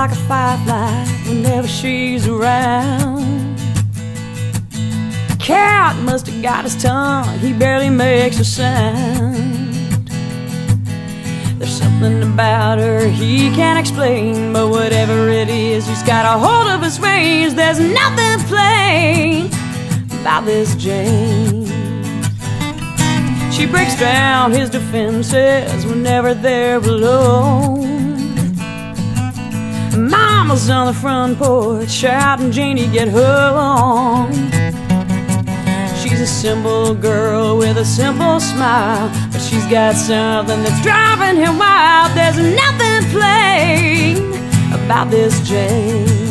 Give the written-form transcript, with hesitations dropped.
like a firefly whenever she's around. Cat must have got his tongue, he barely makes a sound. There's something about her he can't explain, but whatever it is, he's got a hold of his reins. There's nothing plain about this Jane. She breaks down his defenses whenever they're alone. Mama's on the front porch shouting, Janie, get her on. She's a simple girl with a simple smile, but she's got something that's driving him wild. There's nothing plain about this Jane.